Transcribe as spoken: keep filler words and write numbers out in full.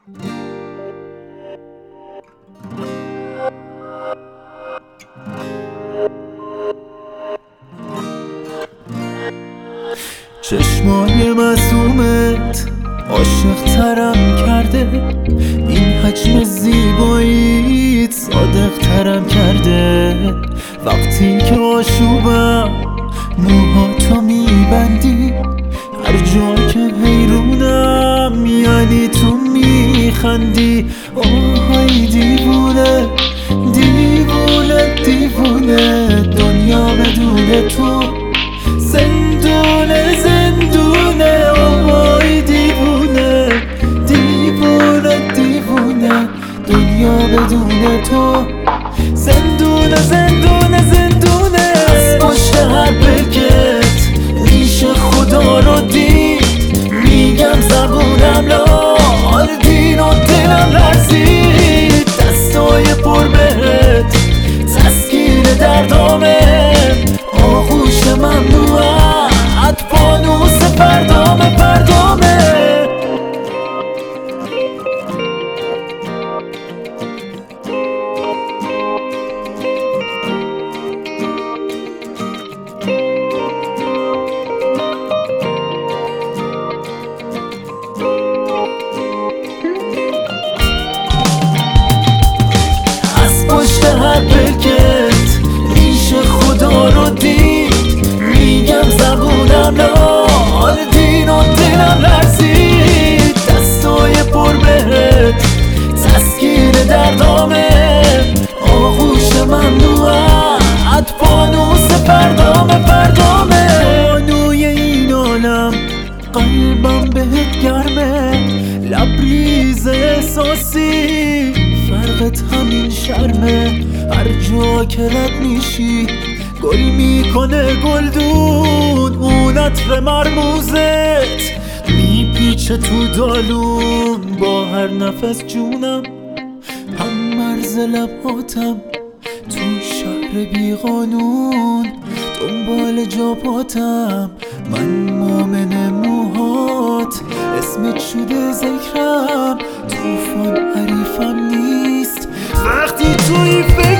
چشمای معصومت عاشق ترم کرده، این حجم زیباییت صادق ترم کرده. وقتی که آشوبم موهاتو میبندی، هر جا که حیرونم یعنی تو میخندی. آهای دیوونه دیوونه دیوونه، دنیا بدون تو زندونه زندونه. آهای دیوونه دیوونه دیوونه، دنیا بدون تو زندونه زندونه زندونه. از پشت هر بکت ریش خدا رو دید، میگم زبونم لال دین و دلم لرزید. دستای پر بهت تسکین دردامه، آغوش ممنوعت فانوس پردامه پردامه. هر بکت ریش خدا رو دید، میگم زبونم لال دین و دلم لرزید. دستای پر بهت تسکین دردامه، آغوش ممنوعت فانوس پردامه پردامه. بانوی این عالم قلبم بهت گرمه، لبریز احساسی فرقت همین شرمه. هر جا که رد میشی گل میکنه گلدون، اون عطر مرموزت میپیچه تو دالون. با هر نفس جونم هم مرز لباتم، تو شهر بیقانون دنبال جاپاتم. من مومن موهات اسمت شده ذکرم، توفان حریفم نیست وقتی توی فکر